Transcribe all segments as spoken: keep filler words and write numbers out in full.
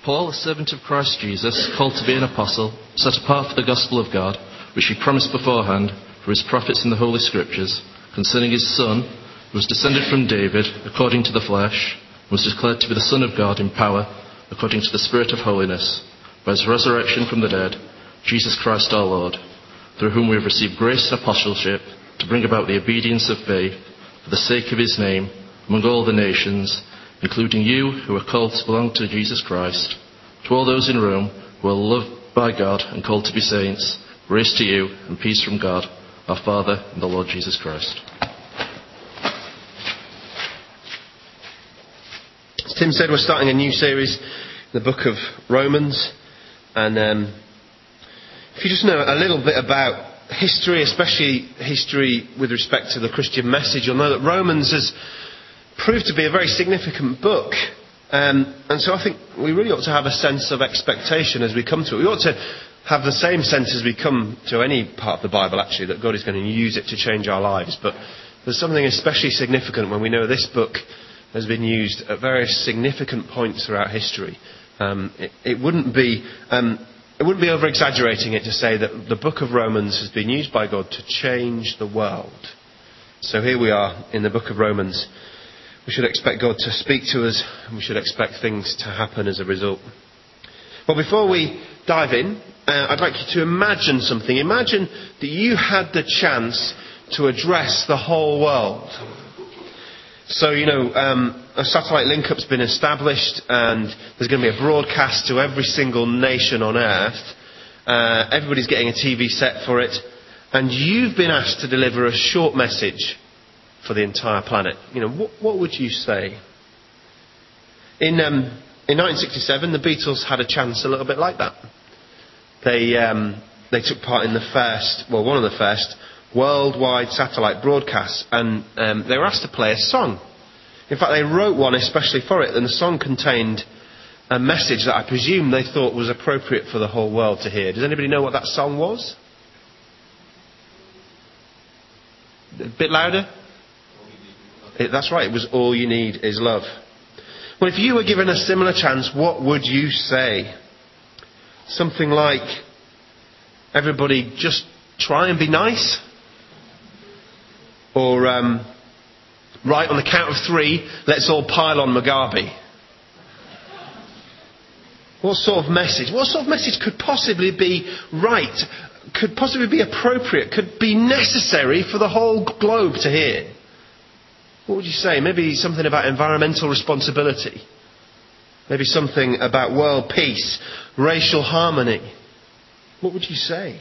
Paul, a servant of Christ Jesus, called to be an apostle, set apart for the gospel of God, which he promised beforehand for his prophets in the Holy Scriptures, concerning his Son, who was descended from David, according to the flesh, and was declared to be the Son of God in power, according to the Spirit of holiness, by his resurrection from the dead, Jesus Christ our Lord, through whom we have received grace and apostleship to bring about the obedience of faith for the sake of his name among all the nations, including you who are called to belong to Jesus Christ. To all those in Rome who are loved by God and called to be saints, grace to you and peace from God, our Father and the Lord Jesus Christ. As Tim said, we're starting a new series in the book of Romans. And um, if you just know a little bit about history, especially history with respect to the Christian message, you'll know that Romans has proved to be a very significant book. Um, and so I think we really ought to have a sense of expectation as we come to it. We ought to have the same sense as we come to any part of the Bible, actually, that God is going to use it to change our lives. But there's something especially significant when we know this book has been used at various significant points throughout history. Um, it, it wouldn't be um, it wouldn't be over-exaggerating it to say that the book of Romans has been used by God to change the world. So here we are in the book of Romans. We should expect God to speak to us, and we should expect things to happen as a result. Well, before we dive in, uh, I'd like you to imagine something. Imagine that you had the chance to address the whole world. So, you know, um, a satellite link-up's been established, and there's going to be a broadcast to every single nation on Earth. Uh, everybody's getting a T V set for it, and you've been asked to deliver a short message for the entire planet. You know, what, what would you say? In um, in nineteen sixty-seven, the Beatles had a chance a little bit like that. They um, they took part in the first, well, one of the first worldwide satellite broadcasts, and um, they were asked to play a song. In fact, they wrote one especially for it, and the song contained a message that I presume they thought was appropriate for the whole world to hear. Does anybody know what that song was? A bit louder? It, that's right, it was All You Need Is Love. Well, if you were given a similar chance, what would you say? Something like, everybody just try and be nice? Or, um, right, on the count of three, let's all pile on Mugabe. What sort of message? What sort of message could possibly be right, could possibly be appropriate, could be necessary for the whole globe to hear? What would you say? Maybe something about environmental responsibility. Maybe something about world peace, racial harmony. What would you say?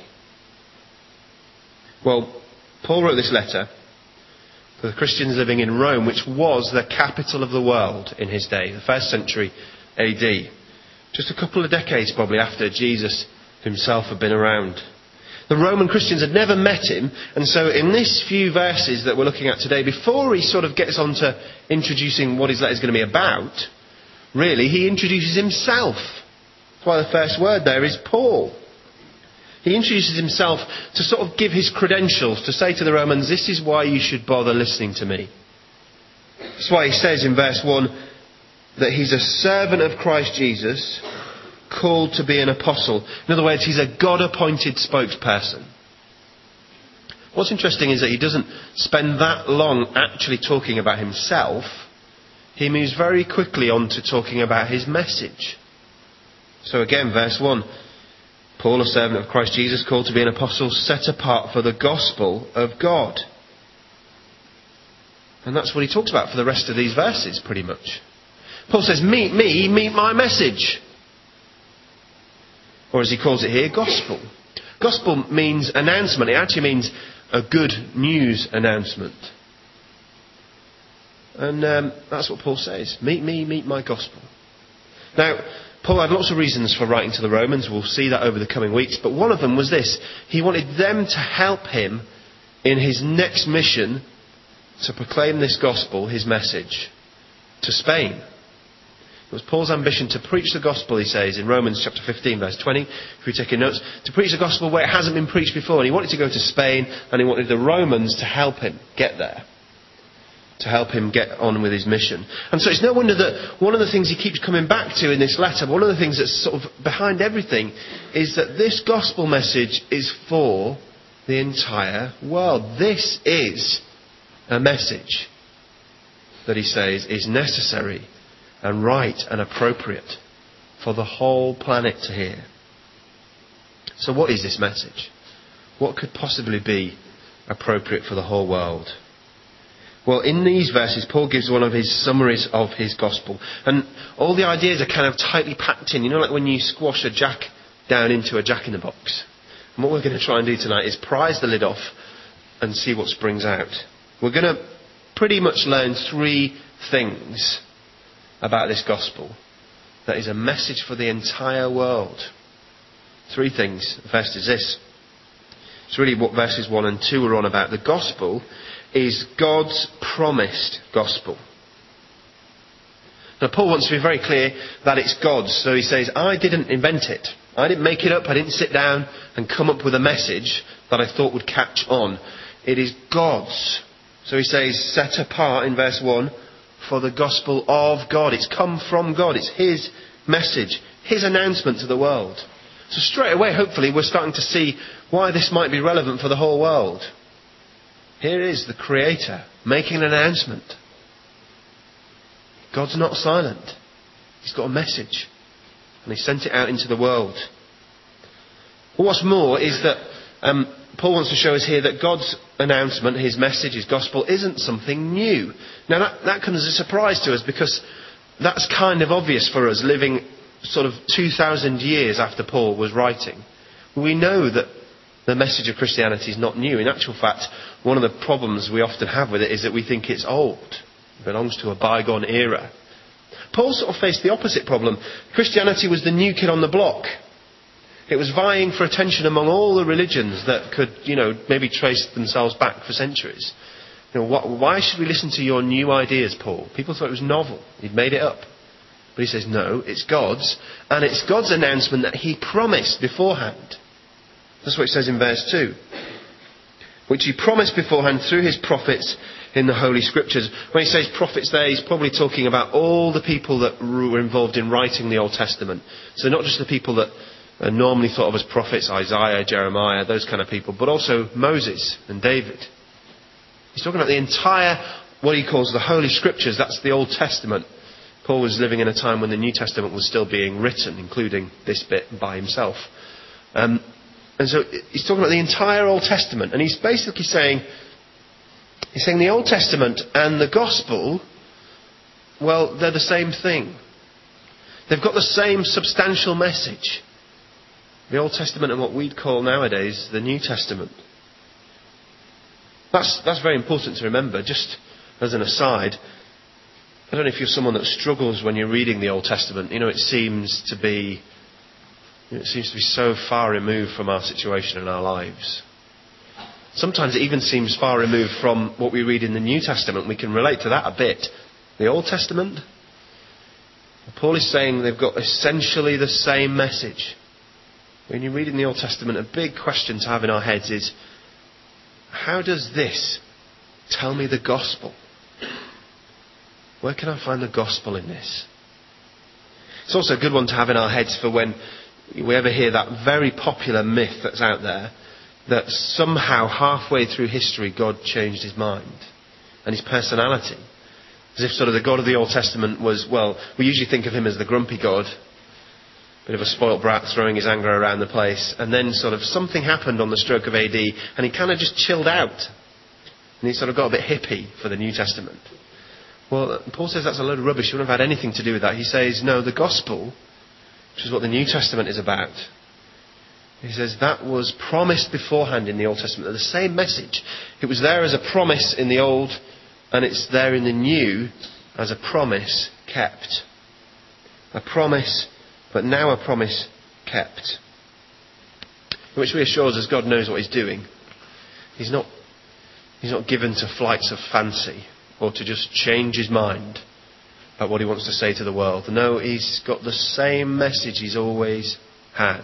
Well, Paul wrote this letter for the Christians living in Rome, which was the capital of the world in his day, the first century A D. Just a couple of decades probably after Jesus himself had been around. The Roman Christians had never met him, and so in this few verses that we're looking at today, before he sort of gets on to introducing what his letter is going to be about, really, he introduces himself. That's why the first word there is Paul. He introduces himself to sort of give his credentials, to say to the Romans, this is why you should bother listening to me. That's why he says in verse one that he's a servant of Christ Jesus, called to be an apostle. In other words, he's a God-appointed spokesperson. What's interesting is that he doesn't spend that long actually talking about himself. He moves very quickly on to talking about his message. So again, verse one, Paul, a servant of Christ Jesus, called to be an apostle, set apart for the gospel of God. And that's what he talks about for the rest of these verses, pretty much. Paul says, meet me, meet my message. Or as he calls it here, gospel. Gospel means announcement. It actually means a good news announcement. And um, that's what Paul says. Meet me, meet my gospel. Now, Paul had lots of reasons for writing to the Romans. We'll see that over the coming weeks. But one of them was this. He wanted them to help him in his next mission to proclaim this gospel, his message, to Spain. It was Paul's ambition to preach the gospel, he says, in Romans chapter fifteen, verse twenty, if you're taking notes, to preach the gospel where it hasn't been preached before. And he wanted to go to Spain, and he wanted the Romans to help him get there. to help him get on with his mission. And so it's no wonder that one of the things he keeps coming back to in this letter, one of the things that's sort of behind everything, is that this gospel message is for the entire world. This is a message that he says is necessary and right and appropriate for the whole planet to hear. So what is this message? What could possibly be appropriate for the whole world? Well, in these verses, Paul gives one of his summaries of his gospel. And all the ideas are kind of tightly packed in. You know, like when you squash a jack down into a jack-in-the-box. And what we're going to try and do tonight is prise the lid off and see what springs out. We're going to pretty much learn three things about this gospel that is a message for the entire world. Three things. The first is this. It's really what verses one and two are on about. The gospel is God's promised gospel. Now, Paul wants to be very clear that it's God's. So he says, I didn't invent it. I didn't make it up. I didn't sit down and come up with a message that I thought would catch on. It is God's. So he says, set apart in verse one for the gospel of God. It's come from God. It's His message, His announcement to the world. So straight away, hopefully, we're starting to see why this might be relevant for the whole world. Here is the Creator making an announcement. God's not silent. He's got a message. And He sent it out into the world. Well, what's more is that um, Paul wants to show us here that God's announcement, His message, His gospel, isn't something new. Now that, that comes as a surprise to us because that's kind of obvious for us living sort of two thousand years after Paul was writing. We know that the message of Christianity is not new. In actual fact, one of the problems we often have with it is that we think it's old. It belongs to a bygone era. Paul sort of faced the opposite problem. Christianity was the new kid on the block. It was vying for attention among all the religions that could, you know, maybe trace themselves back for centuries. You know, what, why should we listen to your new ideas, Paul? People thought it was novel. He'd made it up. But he says, no, it's God's. And it's God's announcement that He promised beforehand. That's what it says in verse two. Which He promised beforehand through His prophets in the Holy Scriptures. When he says prophets there, he's probably talking about all the people that were involved in writing the Old Testament. So not just the people that are normally thought of as prophets, Isaiah, Jeremiah, those kind of people, but also Moses and David. He's talking about the entire, what he calls the Holy Scriptures. That's the Old Testament. Paul was living in a time when the New Testament was still being written, including this bit by himself. Um, and so he's talking about the entire Old Testament. And he's basically saying, he's saying the Old Testament and the Gospel, well, they're the same thing. They've got the same substantial message. The Old Testament and what we'd call nowadays the New Testament. That's, that's very important to remember. Just as an aside, I don't know if you're someone that struggles when you're reading the Old Testament. You know, it seems to be, you know, it seems to be so far removed from our situation in our lives. Sometimes it even seems far removed from what we read in the New Testament. We can relate to that a bit. The Old Testament, Paul is saying they've got essentially the same message. When you read in the Old Testament, a big question to have in our heads is, how does this tell me the gospel? Where can I find the gospel in this? It's also a good one to have in our heads for when we ever hear that very popular myth that's out there, that somehow halfway through history God changed His mind and His personality. As if sort of the God of the Old Testament was, well, we usually think of Him as the grumpy God, bit of a spoilt brat throwing his anger around the place, and then sort of something happened on the stroke of A D and He kind of just chilled out and He sort of got a bit hippie for the New Testament. Well, Paul says that's a load of rubbish. You wouldn't have had anything to do with that. He says, no, the gospel, which is what the New Testament is about, he says that was promised beforehand in the Old Testament. The same message. It was there as a promise in the Old, and it's there in the New as a promise kept. A promise, but now a promise kept. Which reassures us God knows what He's doing. He's not, he's not given to flights of fancy or to just change His mind about what He wants to say to the world. No, He's got the same message He's always had.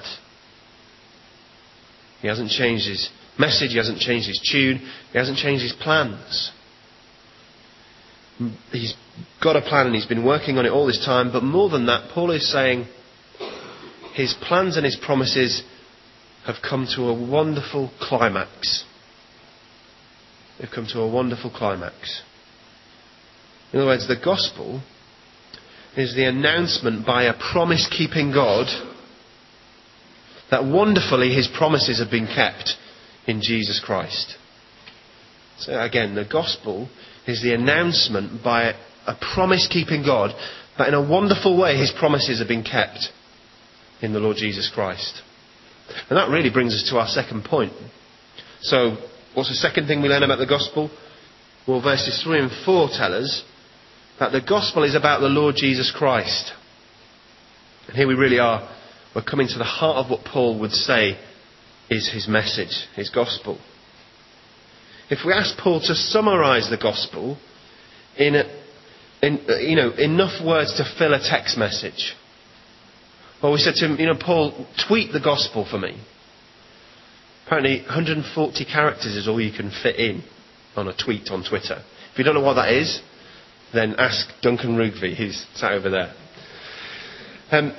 He hasn't changed His message, He hasn't changed His tune, He hasn't changed His plans. He's got a plan and he's been working on it all this time. But more than that, Paul is saying his plans and his promises have come to a wonderful climax. They've come to a wonderful climax. In other words, the gospel is the announcement by a promise-keeping God that wonderfully his promises have been kept in Jesus Christ. So again, the gospel is the announcement by a promise-keeping God that in a wonderful way his promises have been kept in the Lord Jesus Christ. And that really brings us to our second point. So, what's the second thing we learn about the gospel? Well, verses three and four tell us that the gospel is about the Lord Jesus Christ. And here we really are. We're coming to the heart of what Paul would say is his message, his gospel. If we ask Paul to summarise the gospel in, a, in you know, enough words to fill a text message. Well, we said to him, you know, Paul, tweet the gospel for me. Apparently one hundred forty characters is all you can fit in on a tweet on Twitter. If you don't know what that is, then ask Duncan Rugby, who's sat over there. Um,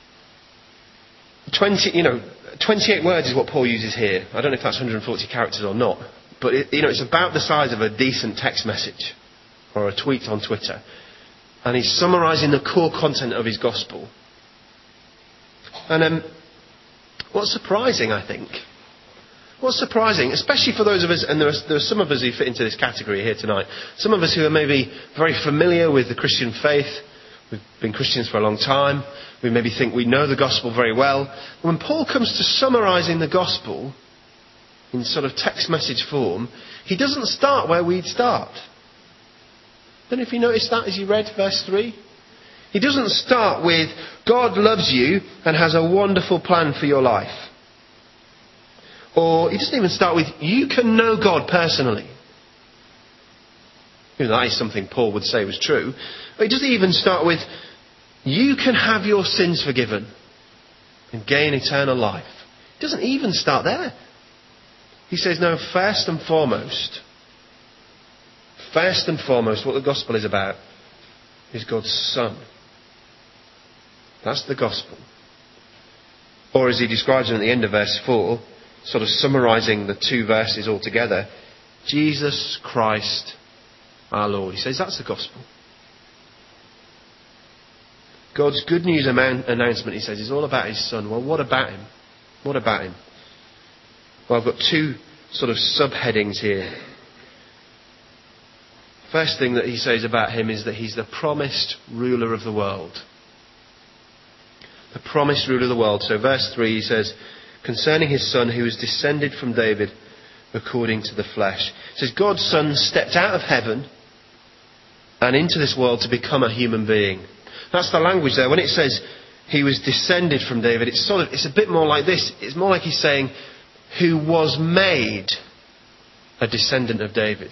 twenty, you know, twenty-eight words is what Paul uses here. I don't know if that's one hundred forty characters or not, but it, you know, it's about the size of a decent text message or a tweet on Twitter, and he's summarising the core content of his gospel. And um, what's surprising, I think, what's surprising, especially for those of us, and there are, there are some of us who fit into this category here tonight, some of us who are maybe very familiar with the Christian faith, we've been Christians for a long time, we maybe think we know the gospel very well. When Paul comes to summarising the gospel in sort of text message form, he doesn't start where we'd start. I don't know if you noticed that as you read verse three. He doesn't start with, God loves you and has a wonderful plan for your life. Or he doesn't even start with, you can know God personally. You know, that is something Paul would say was true. But he doesn't even start with, you can have your sins forgiven and gain eternal life. He doesn't even start there. He says, no, first and foremost, first and foremost, what the gospel is about is God's Son. That's the gospel. Or as he describes it at the end of verse four, sort of summarising the two verses all together, Jesus Christ our Lord. He says that's the gospel. God's good news announcement, he says, is all about his Son. Well, what about him? What about him? Well, I've got two sort of subheadings here. First thing that he says about him is that he's the promised ruler of the world. The promised ruler of the world. So verse three, he says, concerning his Son who was descended from David according to the flesh. It says God's Son stepped out of heaven and into this world to become a human being. That's the language there. When it says he was descended from David, it's sort of, it's a bit more like this. It's more like he's saying, who was made a descendant of David.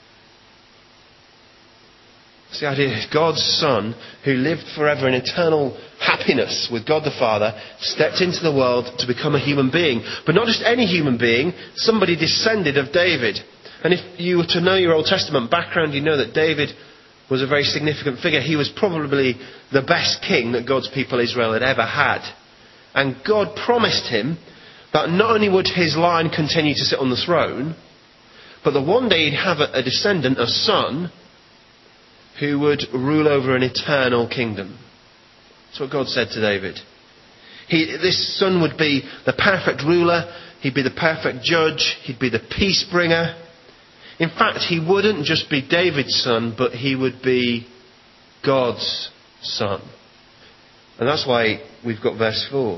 It's the idea that God's Son, who lived forever in eternal happiness with God the Father, stepped into the world to become a human being. But not just any human being, somebody descended of David. And if you were to know your Old Testament background, you know that David was a very significant figure. He was probably the best king that God's people Israel had ever had. And God promised him that not only would his line continue to sit on the throne, but that one day he'd have a, a descendant, a son, who would rule over an eternal kingdom. That's what God said to David. He, this son would be the perfect ruler. He'd be the perfect judge. He'd be the peace bringer. In fact, he wouldn't just be David's son, but he would be God's son. And that's why we've got verse four.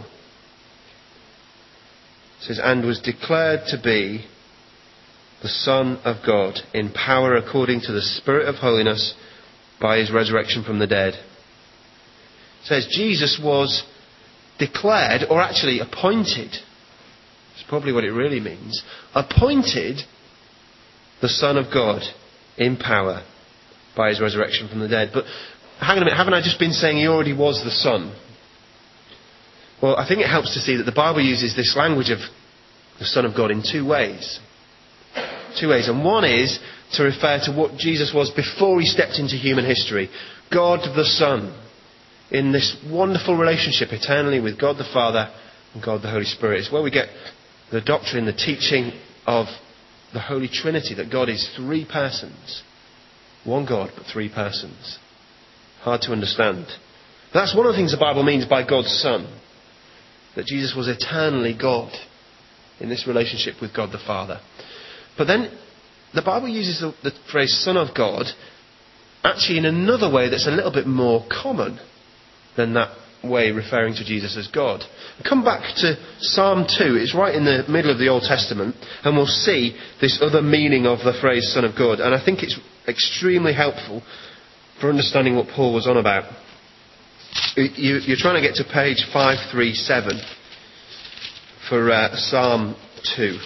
It says, and was declared to be the Son of God in power according to the Spirit of holiness by his resurrection from the dead. It says Jesus was declared, or actually appointed, it's probably what it really means, appointed the Son of God in power by his resurrection from the dead. But hang on a minute, haven't I just been saying he already was the Son? Well, I think it helps to see that the Bible uses this language of the Son of God in two ways. Two ways. And one is to refer to what Jesus was before he stepped into human history. God the Son, in this wonderful relationship eternally with God the Father and God the Holy Spirit. It's where we get the doctrine, the teaching of the Holy Trinity, that God is three persons. One God, but three persons. Hard to understand. But that's one of the things the Bible means by God's Son. That Jesus was eternally God in this relationship with God the Father. But then the Bible uses the, the phrase Son of God actually in another way that's a little bit more common than that way referring to Jesus as God. Come back to Psalm two. It's right in the middle of the Old Testament, and we'll see this other meaning of the phrase Son of God. And I think it's extremely helpful for understanding what Paul was on about. You, you're trying to get to page five thirty-seven for uh, Psalm two.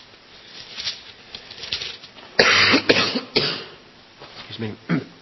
Excuse me.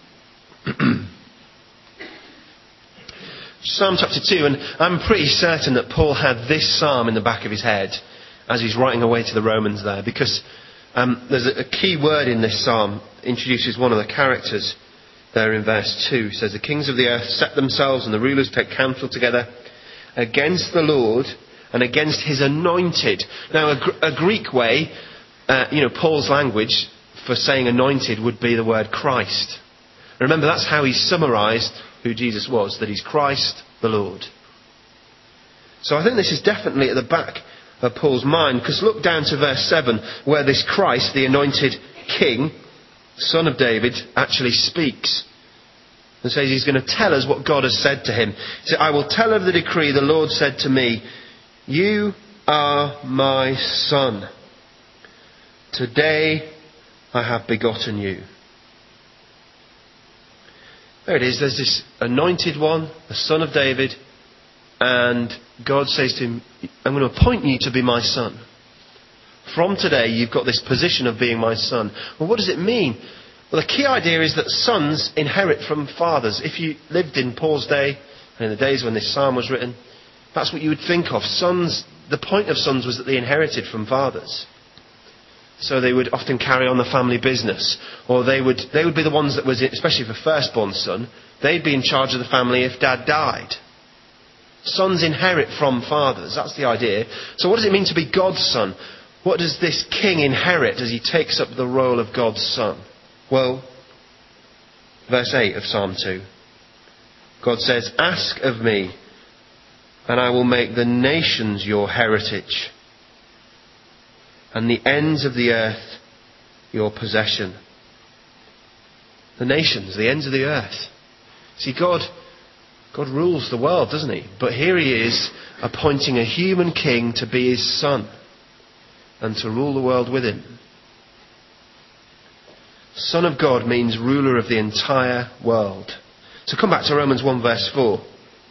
Psalm chapter two, and I'm pretty certain that Paul had this psalm in the back of his head as he's writing away to the Romans there, because um, there's a, a key word in this psalm, introduces one of the characters there in verse two. It says, the kings of the earth set themselves and the rulers take counsel together against the Lord and against his anointed. Now a, a Greek way, uh, you know, Paul's language for saying anointed would be the word Christ. Remember, that's how he summarised who Jesus was, that he's Christ the Lord. So I think this is definitely at the back of Paul's mind, because look down to verse seven, where this Christ, the anointed king, son of David, actually speaks. And says he's going to tell us what God has said to him. He said, I will tell of the decree the Lord said to me, you are my son. Today I have begotten you. There it is. There's this anointed one, the son of David, and God says to him, I'm going to appoint you to be my son. From today you've got this position of being my son. Well, what does it mean? Well, the key idea is that sons inherit from fathers. If you lived in Paul's day, and in the days when this psalm was written, that's what you would think of. Sons, the point of sons was that they inherited from fathers. So they would often carry on the family business. Or they would they would be the ones that was, especially for firstborn son, they'd be in charge of the family if dad died. Sons inherit from fathers. That's the idea. So what does it mean to be God's son? What does this king inherit as he takes up the role of God's son? Well, verse eight of Psalm two. God says, ask of me, and I will make the nations your heritage, and the ends of the earth your possession. The nations, the ends of the earth. See, God, God rules the world, doesn't he? But here he is appointing a human king to be his son and to rule the world with him. Son of God means ruler of the entire world. So come back to Romans one verse four.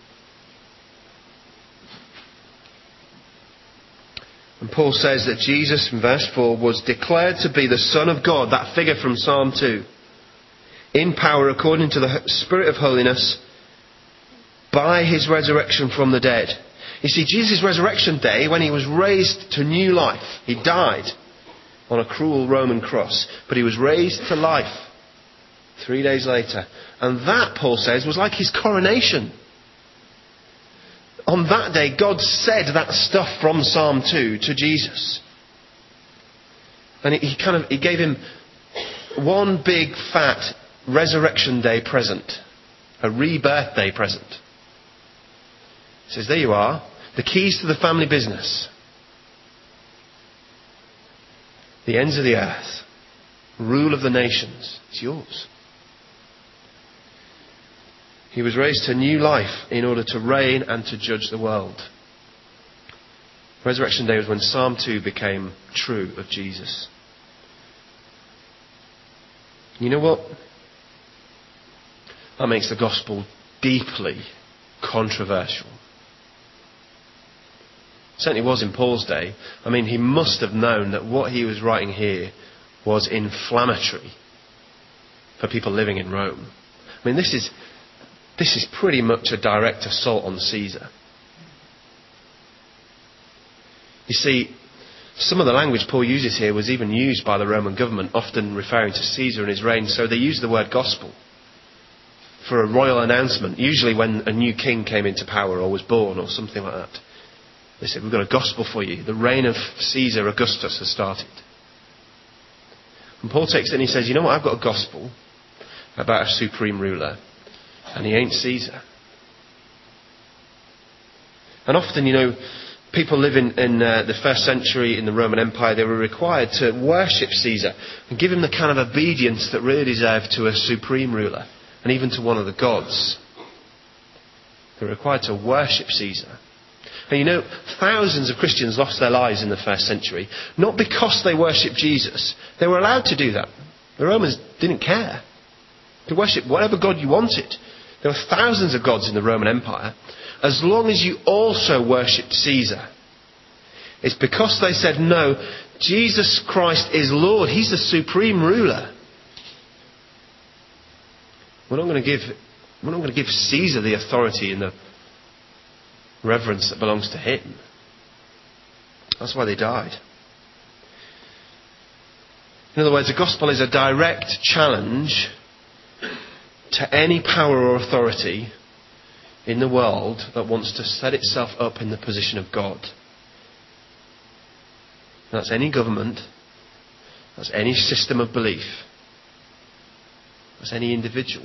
And Paul says that Jesus, in verse four, was declared to be the Son of God, that figure from Psalm two, in power according to the Spirit of holiness, by his resurrection from the dead. You see, Jesus' resurrection day, when he was raised to new life, he died on a cruel Roman cross, but he was raised to life three days later. And that, Paul says, was like his coronation. On that day, God said that stuff from Psalm two to Jesus. And he kind of he gave him one big fat resurrection day present. A rebirth day present. He says, there you are. The keys to the family business. The ends of the earth. Rule of the nations. It's yours. He was raised to new life in order to reign and to judge the world. Resurrection Day was when Psalm two became true of Jesus. You know what? That makes the gospel deeply controversial. It certainly was in Paul's day. I mean, he must have known that what he was writing here was inflammatory for people living in Rome. I mean, this is... This is pretty much a direct assault on Caesar. You see, Some of the language Paul uses here was even used by the Roman government, often referring to Caesar and his reign. So they used the word gospel for a royal announcement, usually when a new king came into power or was born or something like that. They said, we've got a gospel for you. The reign of Caesar Augustus has started. And Paul takes it and he says, you know what, I've got a gospel about a supreme ruler, and he ain't Caesar. And often, you know, people living in uh, the first century in the Roman Empire, they were required to worship Caesar and give him the kind of obedience that really deserved to a supreme ruler, and even to one of the gods. They were required to worship Caesar. And you know, thousands of Christians lost their lives in the first century, not because they worshipped Jesus. They were allowed to do that. The Romans didn't care. To worship whatever god you wanted. There were thousands of gods in the Roman Empire, as long as you also worshipped Caesar. It's because they said, no, Jesus Christ is Lord. He's the supreme ruler. We're not going to give, we're not going to give Caesar the authority and the reverence that belongs to him. That's why they died. In other words, the gospel is a direct challenge to any power or authority in the world that wants to set itself up in the position of God. That's any government, that's any system of belief, that's any individual,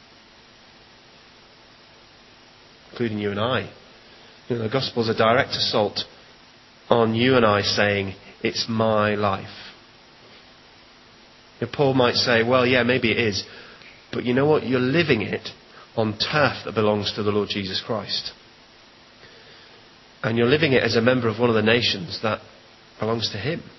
including you and I. You know, the gospel is a direct assault on you and I, saying, it's my life. You know, Paul might say, well, yeah, maybe it is, but you know what? You're living it on turf that belongs to the Lord Jesus Christ. And you're living it as a member of one of the nations that belongs to him.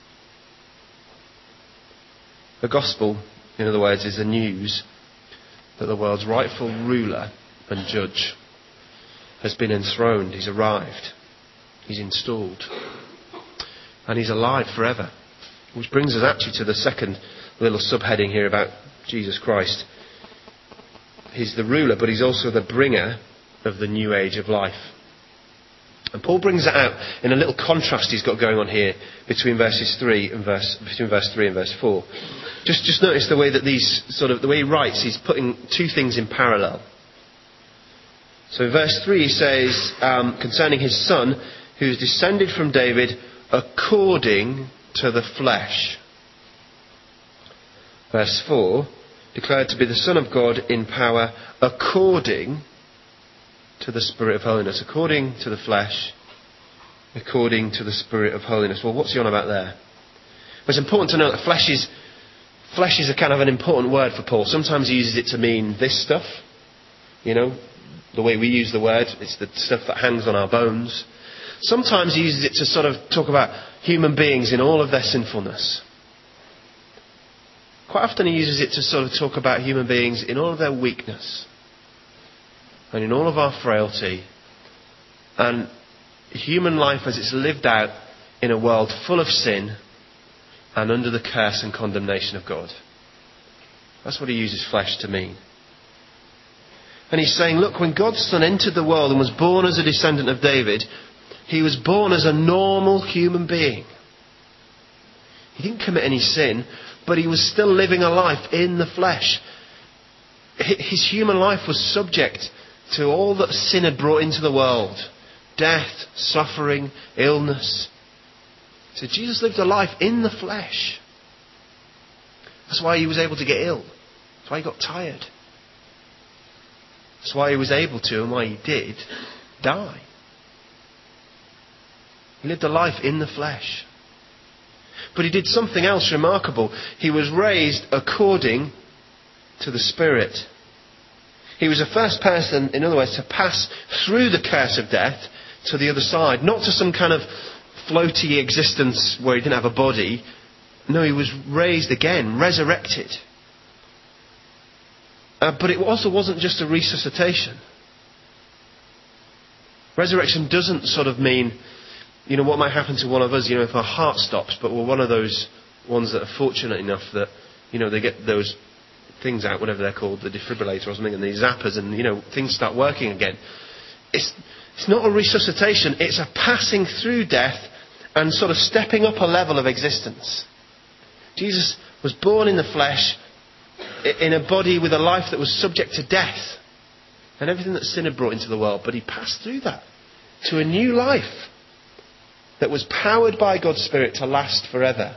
The gospel, in other words, is the news that the world's rightful ruler and judge has been enthroned. He's arrived. He's installed. And he's alive forever. Which brings us actually to the second little subheading here about Jesus Christ. He's the ruler, but he's also the bringer of the new age of life. And Paul brings that out in a little contrast he's got going on here between verses three and verse between verse three and verse four. Just just notice the way that these sort of the way he writes, he's putting two things in parallel. So in verse three he says, um, concerning his son, who is descended from David according to the flesh. Verse four, declared to be the Son of God in power according to the Spirit of holiness. According to the flesh, according to the Spirit of holiness. Well, what's he on about there? Well, it's important to note that flesh is, flesh is a kind of an important word for Paul. Sometimes he uses it to mean this stuff. You know, the way we use the word. It's the stuff that hangs on our bones. Sometimes he uses it to sort of talk about human beings in all of their sinfulness. Quite often he uses it to sort of talk about human beings in all of their weakness and in all of our frailty and human life as it's lived out in a world full of sin and under the curse and condemnation of God. That's what he uses flesh to mean. And he's saying, look, when God's Son entered the world and was born as a descendant of David, he was born as a normal human being. He didn't commit any sin, but he was still living a life in the flesh. His human life was subject to all that sin had brought into the world. Death, suffering, illness. So Jesus lived a life in the flesh. That's why he was able to get ill. That's why he got tired. That's why he was able to, and why he did, die. He lived a life in the flesh. But he did something else remarkable. He was raised according to the Spirit. He was the first person, in other words, to pass through the curse of death to the other side. Not to some kind of floaty existence where he didn't have a body. No, he was raised again, resurrected. Uh, but it also wasn't just a resuscitation. Resurrection doesn't sort of mean, you know, what might happen to one of us, you know, if our heart stops, but we're one of those ones that are fortunate enough that, you know, they get those things out, whatever they're called, the defibrillator or something, and the zappers, and, you know, things start working again. It's, it's not a resuscitation, it's a passing through death and sort of stepping up a level of existence. Jesus was born in the flesh, in a body with a life that was subject to death and everything that sin had brought into the world. But he passed through that to a new life that was powered by God's Spirit to last forever.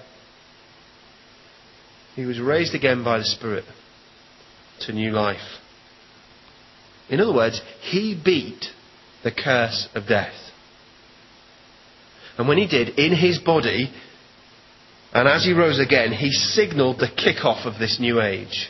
He was raised again by the Spirit to new life. In other words, he beat the curse of death. And when he did, in his body, and as he rose again, he signalled the kick-off of this new age.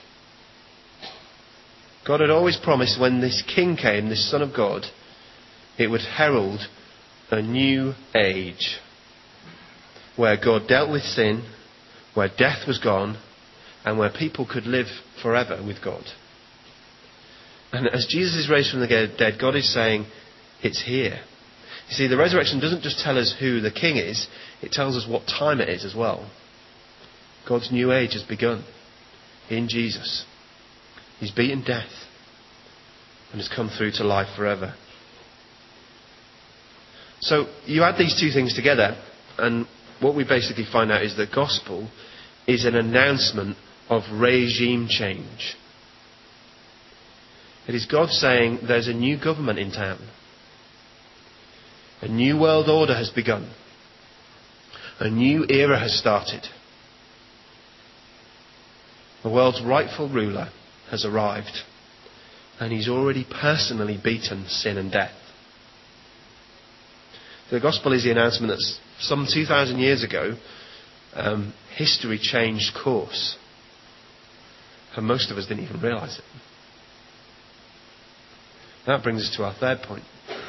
God had always promised when this king came, this Son of God, it would herald a new age where God dealt with sin, where death was gone, and where people could live forever with God. And as Jesus is raised from the dead, God is saying, it's here. You see, the resurrection doesn't just tell us who the king is, it tells us what time it is as well. God's new age has begun in Jesus. He's beaten death and has come through to life forever. So you add these two things together, and what we basically find out is that gospel is an announcement of regime change. It is God saying there's a new government in town. A new world order has begun. A new era has started. The world's rightful ruler has arrived, and he's already personally beaten sin and death. The gospel is the announcement that some two thousand years ago, um, history changed course. And most of us didn't even realise it. That brings us to our third point.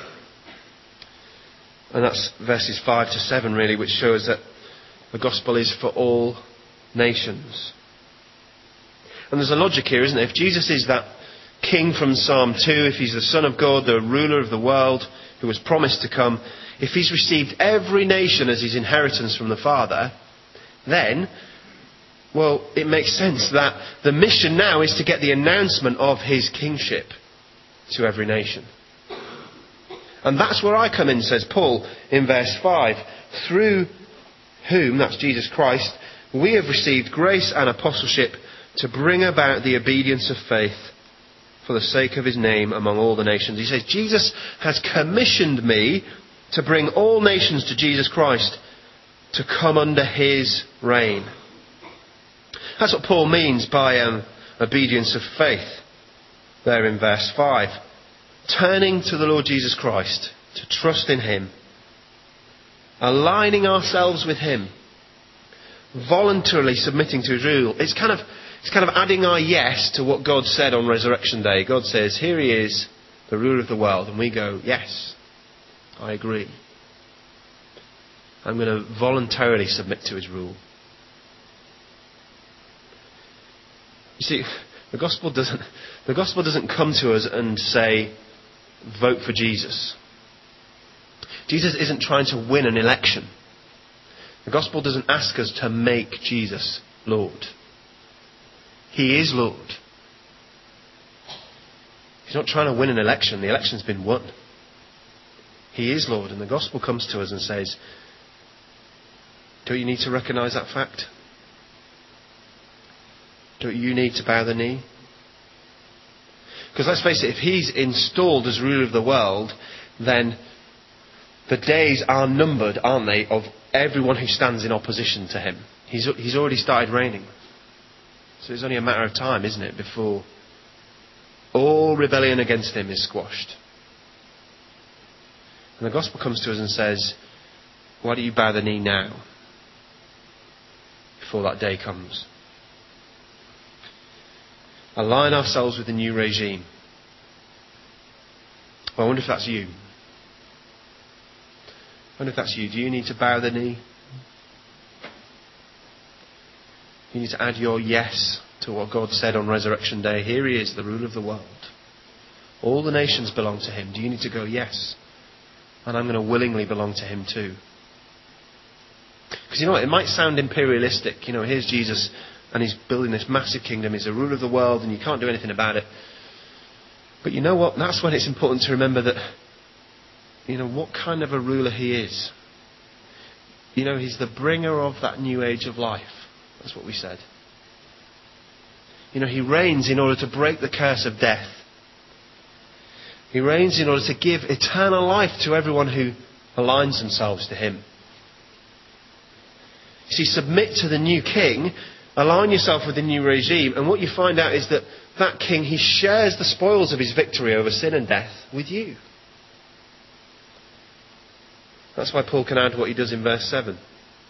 And that's verses five to seven really, which shows that the gospel is for all nations. And there's a logic here, isn't there? If Jesus is that king from Psalm two, if he's the Son of God, the ruler of the world, who was promised to come, if he's received every nation as his inheritance from the Father, then, well, it makes sense that the mission now is to get the announcement of his kingship to every nation. And that's where I come in, says Paul in verse five. Through whom, that's Jesus Christ, we have received grace and apostleship to bring about the obedience of faith for the sake of his name among all the nations. He says, Jesus has commissioned me to bring all nations to Jesus Christ, to come under his reign. That's what Paul means by um, obedience of faith there in verse five. Turning to the Lord Jesus Christ, to trust in him, aligning ourselves with him, voluntarily submitting to his rule. It's kind of, it's kind of adding our yes to what God said on Resurrection Day. God says, here he is, the ruler of the world. And we go, yes, I agree. I'm going to voluntarily submit to his rule. You see, the gospel doesn't, the gospel doesn't come to us and say, vote for Jesus. Jesus isn't trying to win an election. The gospel doesn't ask us to make Jesus Lord. He is Lord. He's not trying to win an election. The election's been won. He is Lord, and the gospel comes to us and says, don't you need to recognise that fact? Don't you need to bow the knee? Because let's face it, if he's installed as ruler of the world, then the days are numbered, aren't they, of everyone who stands in opposition to him. He's, he's already started reigning. So it's only a matter of time, isn't it, before all rebellion against him is squashed. And the gospel comes to us and says, why don't you bow the knee now, before that day comes? Align ourselves with the new regime. Well, I wonder if that's you. I wonder if that's you. Do you need to bow the knee? You need to add your yes to what God said on Resurrection Day. Here he is, the ruler of the world. All the nations belong to him. Do you need to go, yes? And I'm going to willingly belong to him too. Because you know what, it might sound imperialistic. You know, here's Jesus and he's building this massive kingdom. He's the ruler of the world and you can't do anything about it. But you know what? That's when it's important to remember that, you know, what kind of a ruler he is. You know, he's the bringer of that new age of life. That's what we said. You know, he reigns in order to break the curse of death. He reigns in order to give eternal life to everyone who aligns themselves to him. You see, submit to the new king, align yourself with the new regime, and what you find out is that that king, he shares the spoils of his victory over sin and death with you. That's why Paul can add what he does in verse seven.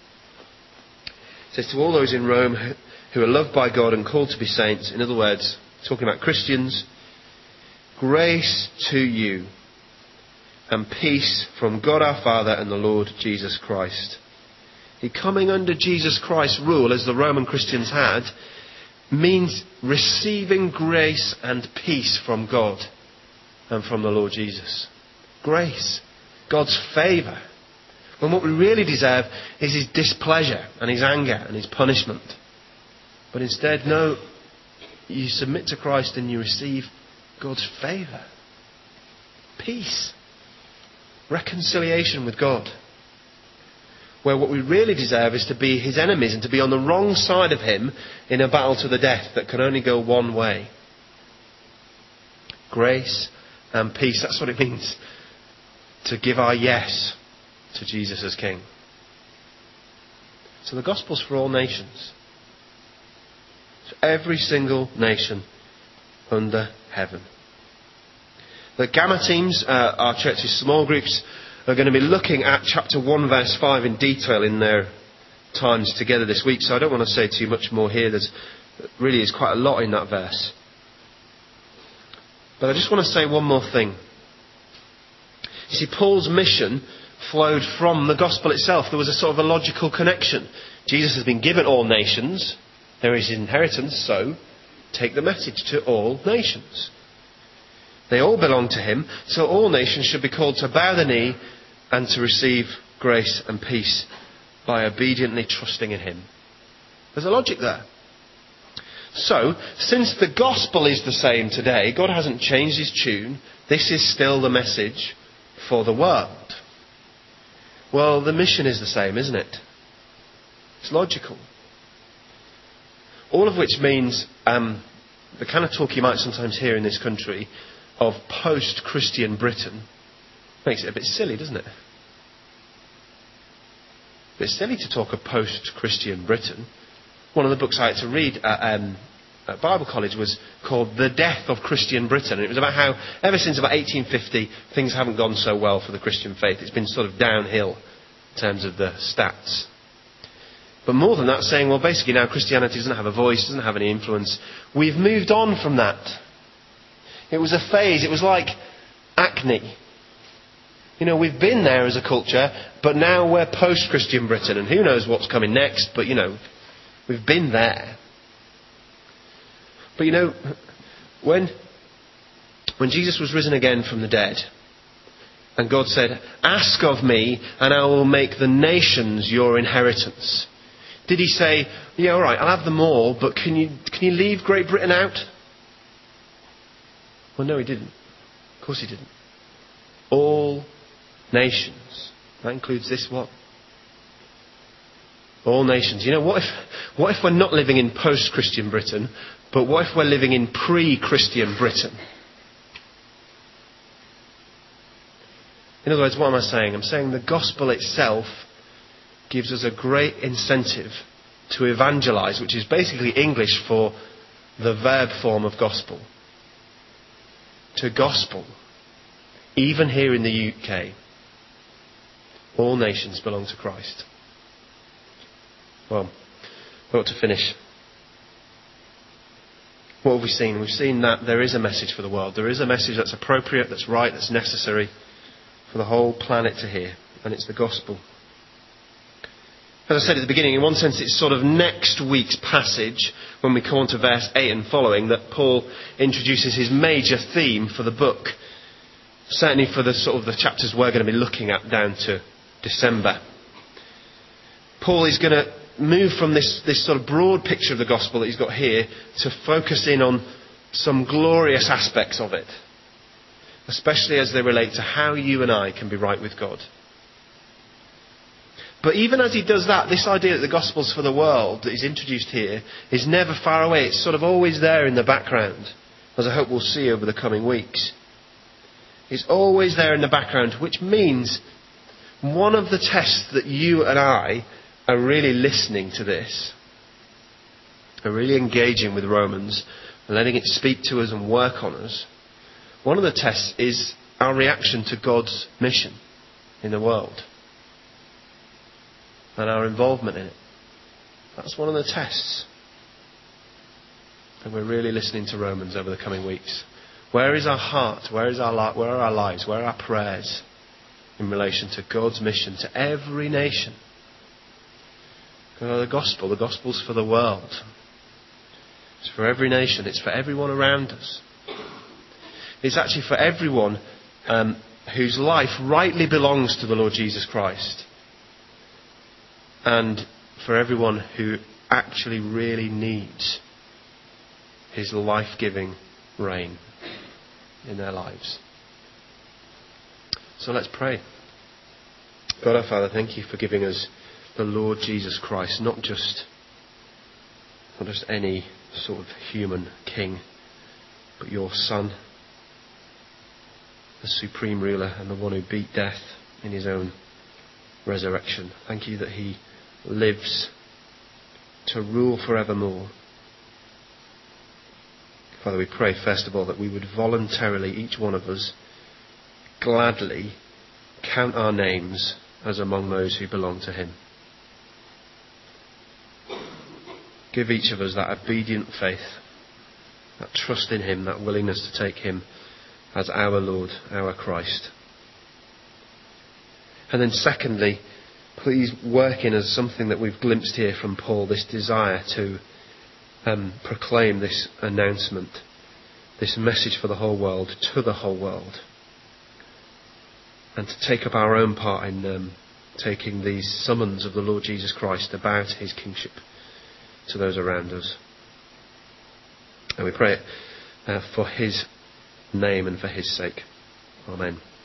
He says, to all those in Rome who are loved by God and called to be saints, in other words, talking about Christians, grace to you and peace from God our Father and the Lord Jesus Christ. He coming under Jesus Christ's rule, as the Roman Christians had, means receiving grace and peace from God and from the Lord Jesus. Grace. God's favour. When what we really deserve is his displeasure and his anger and his punishment. But instead, no, you submit to Christ and you receive God's favour. Peace. Reconciliation with God. Where what we really deserve is to be his enemies and to be on the wrong side of him in a battle to the death that can only go one way. Grace and peace. That's what it means to give our yes to Jesus as King. So the gospel's for all nations. So every single nation under heaven. The Gamma teams, uh, our church's small groups, are going to be looking at chapter one verse five in detail in their times together this week, so I don't want to say too much more here. There's really is quite a lot in that verse. But I just want to say one more thing. You see, Paul's mission flowed from the gospel itself. There was a sort of a logical connection. Jesus has been given all nations. There is his inheritance, so take the message to all nations. They all belong to him, so all nations should be called to bow the knee and to receive grace and peace by obediently trusting in him. There's a logic there. So, since the gospel is the same today, God hasn't changed his tune, this is still the message for the world. Well, the mission is the same, isn't it? It's logical. All of which means um, the kind of talk you might sometimes hear in this country of post-Christian Britain makes it a bit silly, doesn't it? A bit silly to talk of post-Christian Britain. One of the books I had to read at, um, at Bible college was called The Death of Christian Britain. And it was about how, ever since about eighteen fifty, things haven't gone so well for the Christian faith. It's been sort of downhill in terms of the stats. But more than that, saying, well, basically now Christianity doesn't have a voice, doesn't have any influence. We've moved on from that. It was a phase. It was like acne. You know, we've been there as a culture, but now we're post-Christian Britain, and who knows what's coming next, but, you know, we've been there. But, you know, when, when Jesus was risen again from the dead, and God said, ask of me, and I will make the nations your inheritance. Did he say, yeah, all right, I'll have them all, but can you, can you leave Great Britain out? Well, no, he didn't. Of course he didn't. All nations. That includes this one. All nations. You know, what if, what if we're not living in post-Christian Britain, but what if we're living in pre-Christian Britain? In other words, what am I saying? I'm saying the gospel itself gives us a great incentive to evangelize, which is basically English for the verb form of gospel. To gospel. Even here in the U K. All nations belong to Christ. Well, we ought to finish. What have we seen? We've seen that there is a message for the world. There is a message that's appropriate, that's right, that's necessary for the whole planet to hear. And it's the gospel. As I said at the beginning, in one sense it's sort of next week's passage, when we come on to verse eight and following, that Paul introduces his major theme for the book. Certainly for the sort of the chapters we're going to be looking at down to December. Paul is going to move from this, this sort of broad picture of the gospel that he's got here to focus in on some glorious aspects of it. Especially as they relate to how you and I can be right with God. But even as he does that, this idea that the gospel's for the world that is introduced here is never far away. It's sort of always there in the background, as I hope we'll see over the coming weeks. It's always there in the background, which means one of the tests that you and I are really listening to this, are really engaging with Romans, and letting it speak to us and work on us, one of the tests is our reaction to God's mission in the world and our involvement in it. That's one of the tests. And we're really listening to Romans over the coming weeks. Where is our heart? Where is our li- where are our lives? Where are our prayers in relation to God's mission to every nation? You know, the gospel, the gospel's for the world. It's for every nation. It's for everyone around us. It's actually for everyone um, whose life rightly belongs to the Lord Jesus Christ. And for everyone who actually really needs his life-giving reign in their lives. So let's pray. God our Father, thank you for giving us the Lord Jesus Christ, not just, not just any sort of human king, but your Son, the supreme ruler and the one who beat death in his own resurrection. Thank you that he lives to rule forevermore. Father, we pray first of all that we would voluntarily, each one of us, gladly count our names as among those who belong to him. Give each of us that obedient faith, that trust in him, that willingness to take him as our Lord, our Christ. And then secondly, please work in us something that we've glimpsed here from Paul, this desire to um, proclaim this announcement, this message for the whole world, to the whole world. And to take up our own part in um, taking these summons of the Lord Jesus Christ about his kingship to those around us. And we pray it uh, for his name and for his sake. Amen.